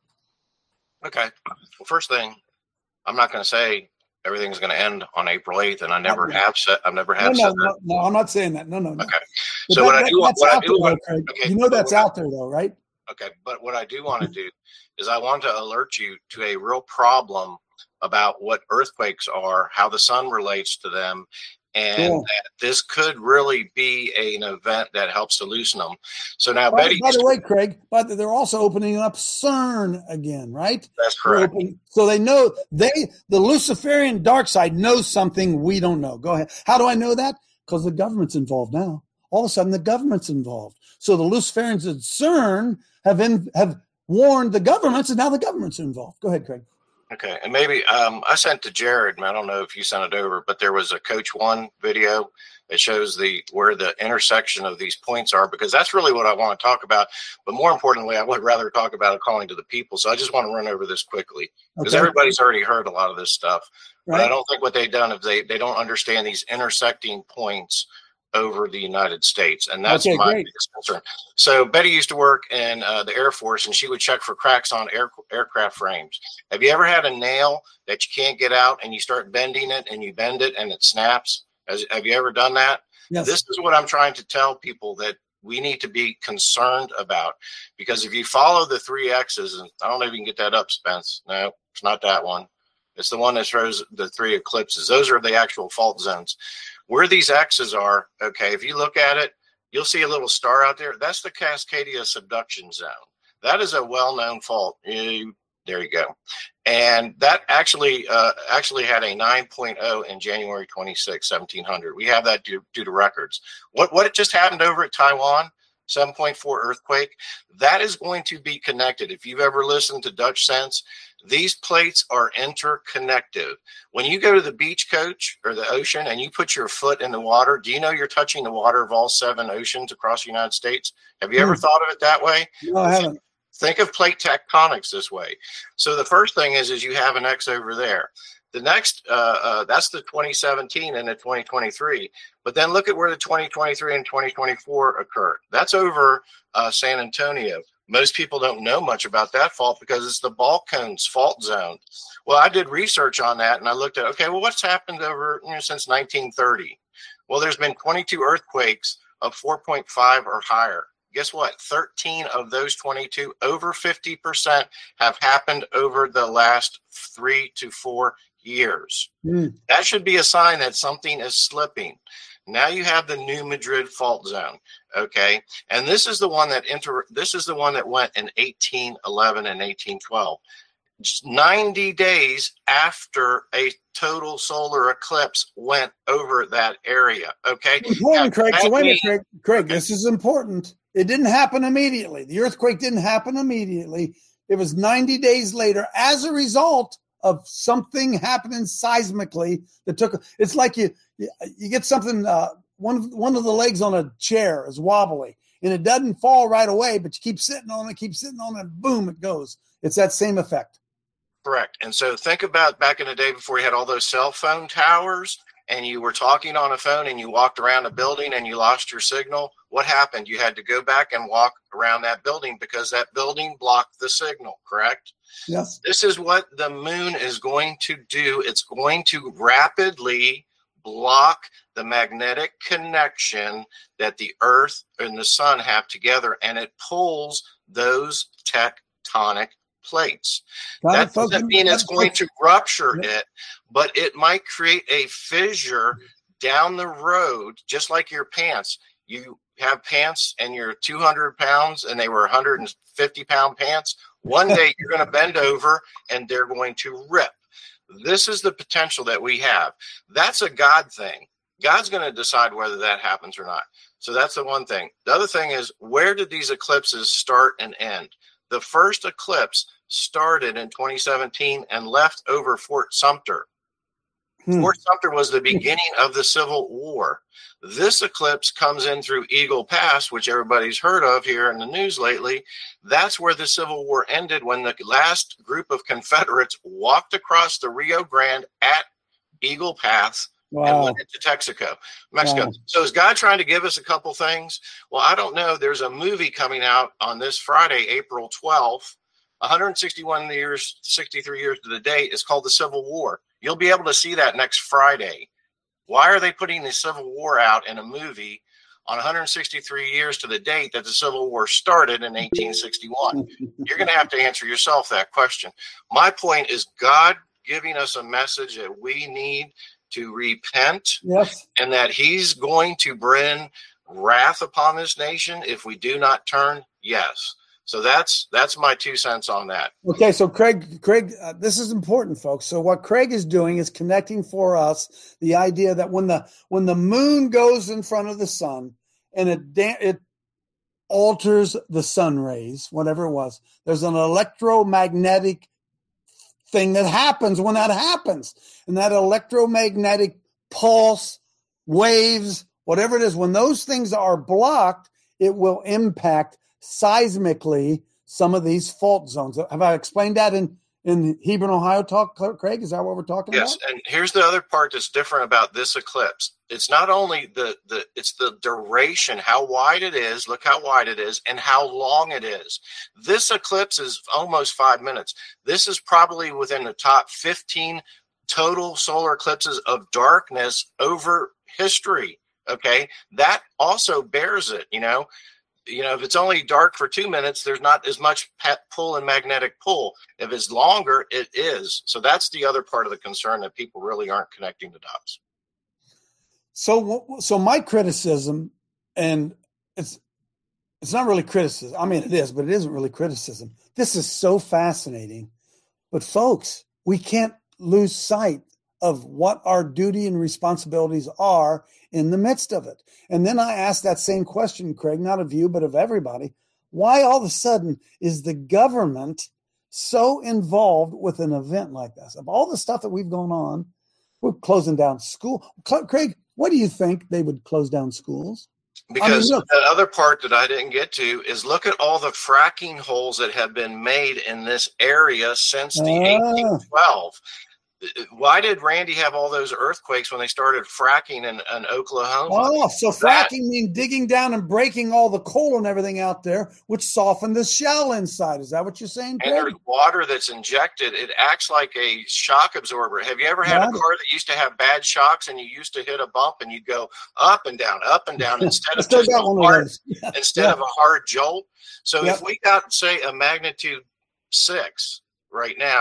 Okay. Well, first thing, I'm not going to say everything's going to end on April eighth, and I never no, have said. I've never have no, said no, that. No, no, I'm not saying that. No, no, no. Okay. But so that, what I that, do want, that's what I out do there, want, though, Craig. okay, You know that's what I- out there, though, right? Okay, but what I do want to do is I want to alert you to a real problem about what earthquakes are, how the sun relates to them, and Cool. that this could really be a, an event that helps to loosen them. So now, By, Betty, by the way, Craig, but they're also opening up CERN again, right? that's They're correct. opening- so they know they the Luciferian dark side knows something we don't know. Go ahead. How do I know that? Because the government's involved now. All of a sudden, the government's involved. So the Luciferians at CERN have in, have warned the governments, and now the government's involved. Go ahead, Craig. Okay, and maybe um, I sent to Jared, and I don't know if you sent it over, but there was a Coach One video that shows the where the intersection of these points are, because that's really what I want to talk about. But more importantly, I would rather talk about it calling to the people. So I just want to run over this quickly because Okay. everybody's already heard a lot of this stuff. But I Right. don't think what they've done is they they don't understand these intersecting points over the United States, and that's Okay, my great. biggest concern. So Betty used to work in uh, the Air Force, and she would check for cracks on air, aircraft frames. Have you ever had a nail that you can't get out, and you start bending it, and you bend it, and it snaps? Has, have you ever done that? Yes. This is what I'm trying to tell people that we need to be concerned about, because if you follow the three X's, and I don't know if you can get that up, Spence. No, it's not that one. It's the one that shows the three eclipses. Those are the actual fault zones. Where these X's are, okay, if you look at it, you'll see a little star out there. That's the Cascadia subduction zone. That is a well-known fault. You, there you go. And that actually uh, actually had a nine point oh in January twenty-sixth, seventeen hundred. We have that due, due to records. What what just happened over at Taiwan, seven point four earthquake, that is going to be connected. If you've ever listened to Dutch Sense, these plates are interconnected. When you go to the beach, coach, or the ocean, and you put your foot in the water, do you know you're touching the water of all seven oceans across the United States? Have you ever Hmm. thought of it that way? No, I haven't. Think of plate tectonics this way. So the first thing is, is you have an X over there. The next, uh, uh, that's the twenty seventeen and the twenty twenty-three. But then look at where the twenty twenty-three and twenty twenty-four occurred. That's over uh, San Antonio. Most people don't know much about that fault because it's the Balcones fault zone. Well, I did research on that, and I looked at, okay, well, what's happened over you know, since nineteen thirty? Well, there's been twenty-two earthquakes of four point five or higher. Guess what? thirteen of those twenty-two, over fifty percent, have happened over the last three to four years. Mm. That should be a sign that something is slipping. Now you have the New Madrid fault zone, okay? And this is the one that inter- this is the one that went in eighteen eleven and eighteen twelve. Just ninety days after a total solar eclipse went over that area, okay? Important, Craig. So wait a minute, means- Craig. Craig, this is important. It didn't happen immediately. The earthquake didn't happen immediately. It was ninety days later as a result of something happening seismically that took. It's like you you, you get something. Uh, one of one of the legs on a chair is wobbly, and it doesn't fall right away, but you keep sitting on it, keep sitting on it, boom, it goes. It's that same effect. Correct. And so think about back in the day before you had all those cell phone towers and you were talking on a phone and you walked around a building and you lost your signal. What happened? You had to go back and walk around that building because that building blocked the signal, correct? Yes. This is what the moon is going to do. It's going to rapidly block the magnetic connection that the earth and the sun have together, and it pulls those tectonic plates. Got That it, folks. doesn't mean it's That's going what- to rupture Yeah. it, but it might create a fissure down the road, just like your pants. You have pants and you're two hundred pounds and they were one hundred fifty pound pants. One day you're going to bend over and they're going to rip. This is the potential that we have. That's a God thing. God's going to decide whether that happens or not. So that's the one thing. The other thing is, where did these eclipses start and end? The first eclipse started in twenty seventeen and left over Fort Sumter. Hmm. Fort Sumter was the beginning of the Civil War. This eclipse comes in through Eagle Pass, which everybody's heard of here in the news lately. That's where the Civil War ended, when the last group of Confederates walked across the Rio Grande at Eagle Pass and Wow. went into Texaco, Mexico. Wow. So is God trying to give us a couple things? Well, I don't know. There's a movie coming out on this Friday, April twelfth, one hundred sixty-one years, sixty-three years to the date. It's called The Civil War. You'll be able to see that next Friday. Why are they putting the Civil War out in a movie on one hundred sixty-three years to the date that the Civil War started in eighteen sixty-one? You're going to have to answer yourself that question. My point is, God giving us a message that we need to repent, Yes. and that he's going to bring wrath upon this nation if we do not turn. Yes. So that's that's my two cents on that. Okay, so Craig, Craig, uh, this is important, folks. So what Craig is doing is connecting for us the idea that when the when the moon goes in front of the sun and it da- it alters the sun rays, whatever it was, there's an electromagnetic thing that happens when that happens, and that electromagnetic pulse, waves, whatever it is, when those things are blocked, it will impact seismically some of these fault zones. Have I explained that in, in Hebron, Ohio talk, Craig? Is that what we're talking Yes, about? and here's the other part that's different about this eclipse. It's not only the, the it's the duration, how wide it is, look how wide it is, and how long it is. This eclipse is almost five minutes. This is probably within the top fifteen total solar eclipses of darkness over history. Okay, that also bears it, you know. You know, if it's only dark for two minutes, there's not as much pull and magnetic pull. If it's longer, it is. So that's the other part of the concern that people really aren't connecting the dots. So, so my criticism, and it's it's not really criticism. I mean, it is, but it isn't really criticism. This is so fascinating. But folks, we can't lose sight of what our duty and responsibilities are in the midst of it. And then I asked that same question, Craig, not of you, but of everybody. Why all of a sudden is the government so involved with an event like this? Of all the stuff that we've gone on, we're closing down school. Craig, what do you think they would close down schools? Because I mean, look, the other part that I didn't get to is look at all the fracking holes that have been made in this area since the Ah. eighteen twelve. Why did Randy have all those earthquakes when they started fracking in, in Oklahoma? Oh, so That- fracking means digging down and breaking all the coal and everything out there, which softened the shell inside. Is that what you're saying, And Craig? there's water that's injected. It acts like a shock absorber. Have you ever had a Got it. car that used to have bad shocks and you used to hit a bump and you'd go up and down, up and down instead I of still just got a one of hard, those. instead Yeah. of a hard jolt? So Yep. if we got, say, a magnitude six right now,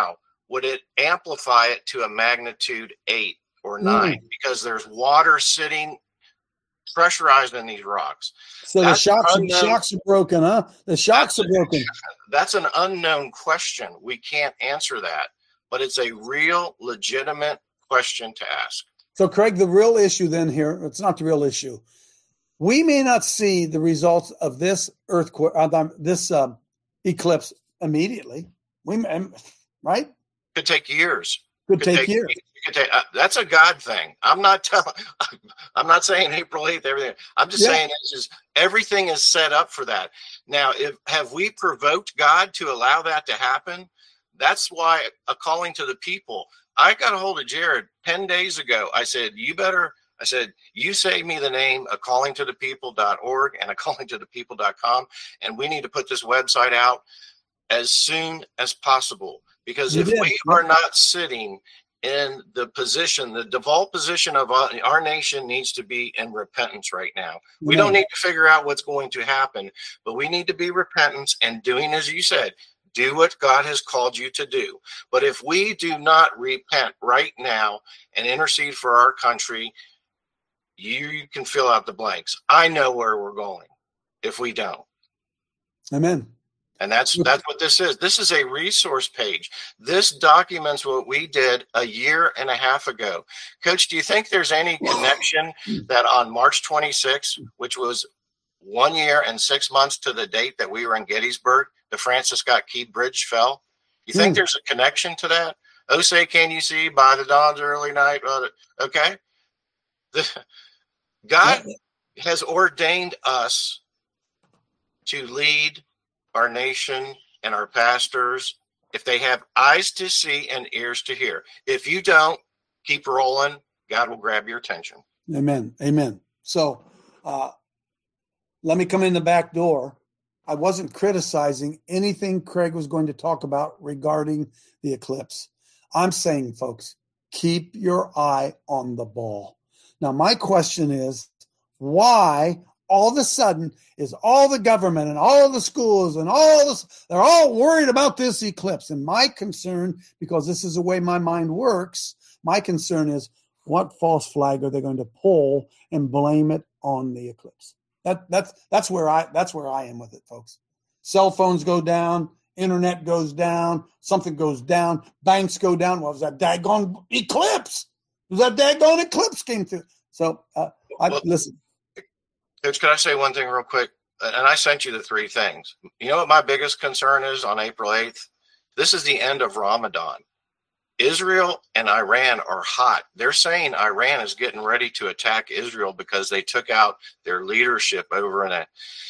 would it amplify it to a magnitude eight or nine Mm. because there's water sitting pressurized in these rocks. So the That's shocks, unknown- shocks are broken, huh? The shocks are broken. That's an unknown question. We can't answer that, but it's a real, legitimate question to ask. So, Craig, the real issue then here, it's not the real issue. We may not see the results of this earthquake, uh, this um, eclipse immediately. We may, right? Could take years. Could take years. It could take, uh, that's a God thing. I'm not telling. I'm not saying April eighth. Everything. I'm just Yeah. saying it's just everything is set up for that. Now, if have we provoked God to allow that to happen? That's why a calling to the people. I got a hold of Jared ten days ago. I said, you better. I said, you save me the name a calling to the people dot org and a calling to the people dot com, and we need to put this website out as soon as possible. Because You if did. we are not sitting in the position, the default position of our, our nation needs to be in repentance right now. We Yeah. don't need to figure out what's going to happen, but we need to be repentance and doing, as you said, do what God has called you to do. But if we do not repent right now and intercede for our country, you can fill out the blanks. I know where we're going if we don't. Amen. And that's that's what this is. This is a resource page. This documents what we did a year and a half ago. Coach, do you think there's any connection that on March twenty-sixth, which was one year and six months to the date that we were in Gettysburg, the Francis Scott Key Bridge fell? You think Hmm. there's a connection to that? Oh, say, can you see by the dawn's early night? Uh, Okay. The, God has ordained us to lead our nation and our pastors if they have eyes to see and ears to hear. If you don't, keep rolling. God will grab your attention. Amen. Amen. So uh, let me come in the back door. I wasn't criticizing anything Craig was going to talk about regarding the eclipse. I'm saying, folks, keep your eye on the ball. Now, my question is, why all of a sudden is all the government and all the schools and all this, they're all worried about this eclipse? And my concern, because this is the way my mind works, my concern is, what false flag are they going to pull and blame it on the eclipse? That that's that's where I that's where I am with it, folks. Cell phones go down, internet goes down, something goes down, banks go down. Well, it was that daggone eclipse? It was that daggone eclipse came through? So uh, I Well, listen. Coach, can I say one thing real quick? And I sent you the three things. You know what my biggest concern is on April eighth? This is the end of Ramadan. Israel and Iran are hot. They're saying Iran is getting ready to attack Israel because they took out their leadership over in it.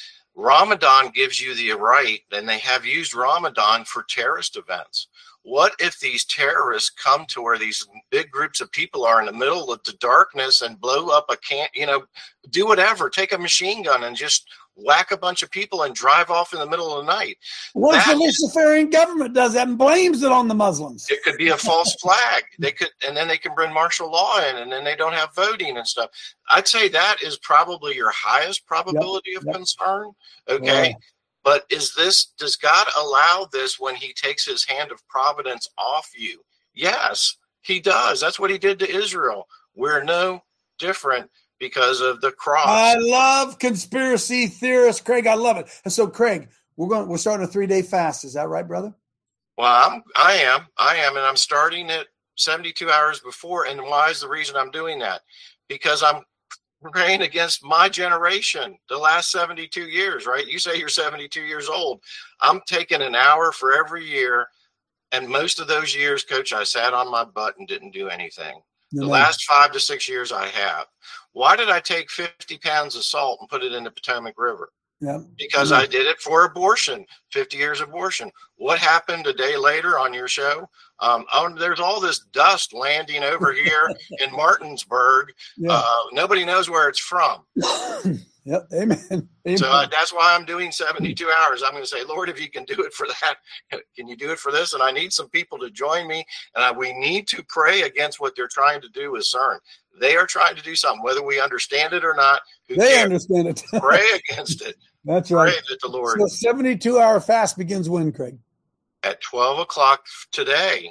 Ramadan gives you the right, and they have used Ramadan for terrorist events. What if these terrorists come to where these big groups of people are in the middle of the darkness and blow up a can, you know, do whatever, take a machine gun and just whack a bunch of people and drive off in the middle of the night? What if That the is- Luciferian government does that and blames it on the Muslims? It could be a false flag. They could, and then they can bring martial law in, and then they don't have voting and stuff. I'd say that is probably your highest probability of yep. concern. Okay. Yeah. But is this, does God allow this when he takes his hand of providence off you? Yes, he does. That's what he did to Israel. We're no different because of the cross. I love conspiracy theorists, Craig. I love it. And so, Craig, we're going. We're starting a three-day fast. Is that right, brother? Well, I'm, I am, I am, and I'm starting it seventy-two hours before. And why is the reason I'm doing that? Because I'm praying against my generation, the last seventy-two years, right? You say you're seventy-two years old. I'm taking an hour for every year. And most of those years, Coach, I sat on my butt and didn't do anything. The Amen. last five to six years I have. Why did I take fifty pounds of salt and put it in the Potomac River? Yeah. Because Yeah. I did it for abortion, fifty years abortion. What happened a day later on your show? Um, oh, there's all this dust landing over here in Martinsburg. Yeah. Uh, nobody knows where it's from. Yep. Amen. Amen. So uh, that's why I'm doing seventy-two hours. I'm going to say, Lord, if you can do it for that, can you do it for this? And I need some people to join me. And I, we need to pray against what they're trying to do with CERN. They are trying to do something, whether we understand it or not. Who they cares? understand it. Pray against it. That's right. Pray that the Lord. So, seventy-two hour fast begins when, Craig? At twelve o'clock today.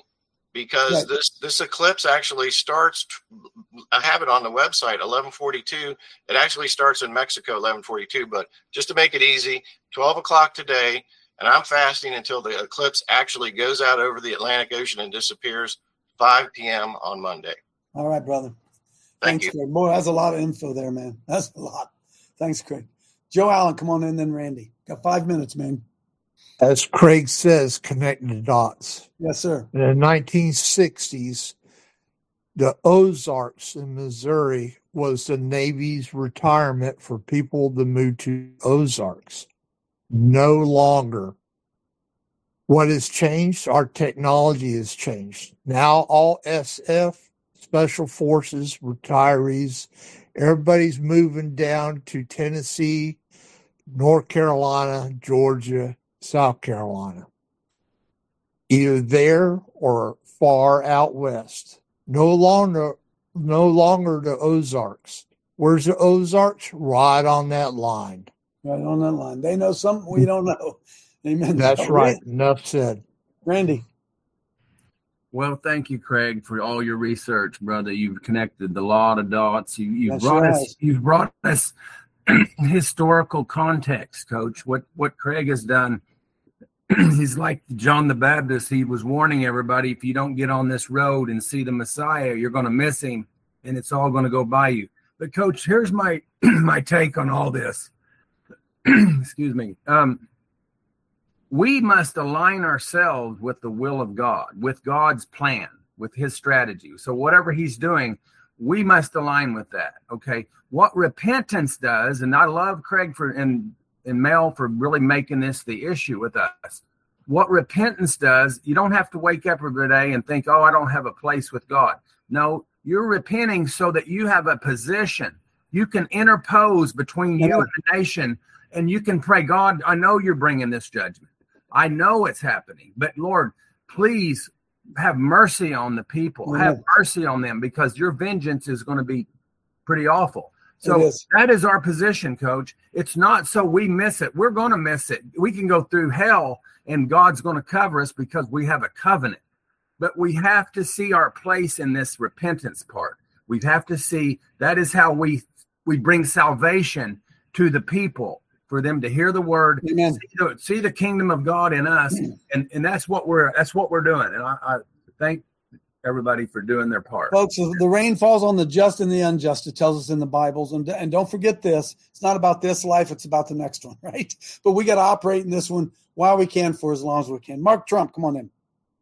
because Right. this this eclipse actually starts. I have it on the website, eleven forty-two. It actually starts in Mexico, eleven forty-two. But just to make it easy, twelve o'clock today, and I'm fasting until the eclipse actually goes out over the Atlantic Ocean and disappears, five p.m. on Monday. All right, brother. Thank Thanks, you. Craig. Boy, that's a lot of info there, man. That's a lot. Thanks, Craig. Joe Allen, come on in, then Randy. Got five minutes, man. As Craig says, connect the dots. Yes, sir. In the nineteen sixties, the Ozarks in Missouri was the Navy's retirement for people to move to Ozarks. No longer. What has changed? Our technology has changed. Now all S F, Special Forces, retirees, everybody's moving down to Tennessee, North Carolina, Georgia, South Carolina. Either there or far out west. No longer, no longer the Ozarks. Where's the Ozarks? Right on that line. Right on that line. They know something we don't know. Amen. That's Oh, right. Randy. Enough said. Randy. Well, thank you, Craig, for all your research, brother. You've connected a lot of dots. You, you've That's brought right. us. You've brought us historical context, Coach. What what Craig has done. He's like John the Baptist. He was warning everybody: if you don't get on this road and see the Messiah, you're going to miss him, and it's all going to go by you. But, Coach, here's my my take on all this. Excuse me. Um, we must align ourselves with the will of God, with God's plan, with his strategy. So whatever he's doing, we must align with that. Okay. What repentance does, and I love Craig for and, and Mel for really making this the issue with us. What repentance does, you don't have to wake up every day and think, oh, I don't have a place with God. No, you're repenting so that you have a position. You can interpose between you and the nation, and you can pray, God, I know you're bringing this judgment. I know it's happening, but Lord, please have mercy on the people. Amen. Have mercy on them, because your vengeance is going to be pretty awful. So It is. that is our position, Coach. It's not so we miss it. We're going to miss it. We can go through hell and God's going to cover us because we have a covenant. But we have to see our place in this repentance part. We have to see that is how we we bring salvation to the people, for them to hear the word, see the, see the kingdom of God in us, and, and that's what we're that's what we're doing. And I, I thank everybody for doing their part. Folks, the rain falls on the just and the unjust. It tells us in the Bibles. And, and don't forget this. It's not about this life. It's about the next one, right? But we got to operate in this one while we can for as long as we can. Mark Trump, come on in.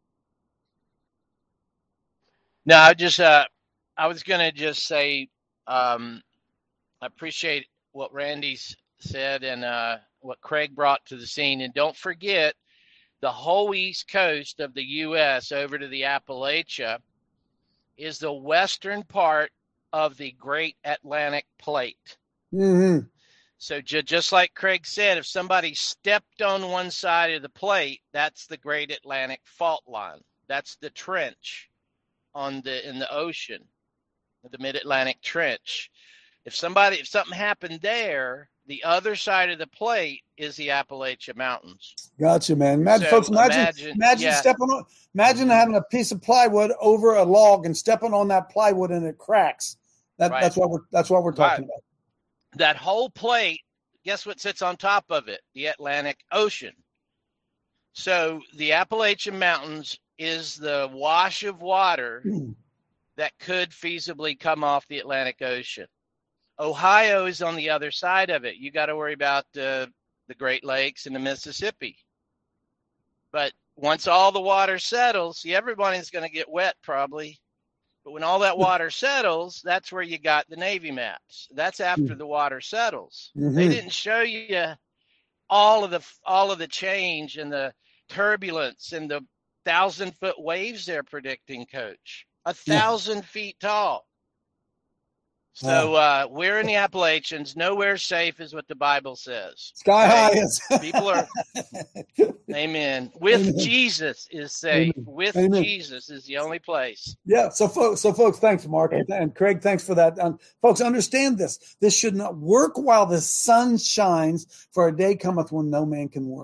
No, I just uh, I was going to just say um, I appreciate what Randy's said and uh, what Craig brought to the scene. And don't forget, the whole east coast of the U S over to the Appalachia is the western part of the Great Atlantic Plate. Mm-hmm. So ju- just like Craig said, if somebody stepped on one side of the plate, that's the Great Atlantic Fault Line. That's the trench on the in the ocean, the Mid-Atlantic Trench. If somebody, if something happened there, the other side of the plate is the Appalachian Mountains. Gotcha, man. Imagine, So folks, imagine, imagine, imagine- yeah. stepping on, imagine having a piece of plywood over a log and stepping on that plywood and it cracks. That, Right. That's what we're, that's what we're talking Right. about. That whole plate, guess what sits on top of it? The Atlantic Ocean. So the Appalachian Mountains is the wash of water that could feasibly come off the Atlantic Ocean. Ohio is on the other side of it. You got to worry about uh, the Great Lakes and the Mississippi. But once all the water settles, see, everybody's going to get wet probably. But when all that water settles, that's where you got the Navy maps. That's after the water settles. They Mhm. didn't show you all of the all of the change and the turbulence and the thousand foot waves they're predicting, Coach. A thousand feet tall. So uh, we're in the Appalachians. Nowhere safe is what the Bible says. Sky high Okay? is. People are, amen. With Amen. Jesus is safe. Amen. With Amen. Jesus is the only place. Yeah. So, folks, so folks, thanks, Mark, and, and Craig. Thanks for that. Um, folks, understand this. This should not work while the sun shines, for a day cometh when no man can work.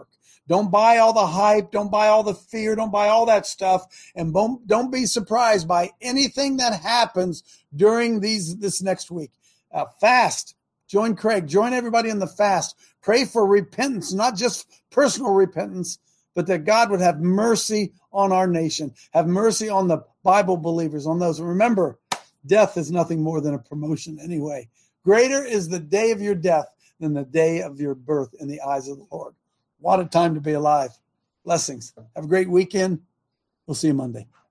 Don't buy all the hype. Don't buy all the fear. Don't buy all that stuff. And don't, don't be surprised by anything that happens during these this next week. Uh, fast. Join Craig. Join everybody in the fast. Pray for repentance, not just personal repentance, but that God would have mercy on our nation, have mercy on the Bible believers, on those. Remember, death is nothing more than a promotion anyway. Greater is the day of your death than the day of your birth in the eyes of the Lord. What a time to be alive. Blessings. Have a great weekend. We'll see you Monday.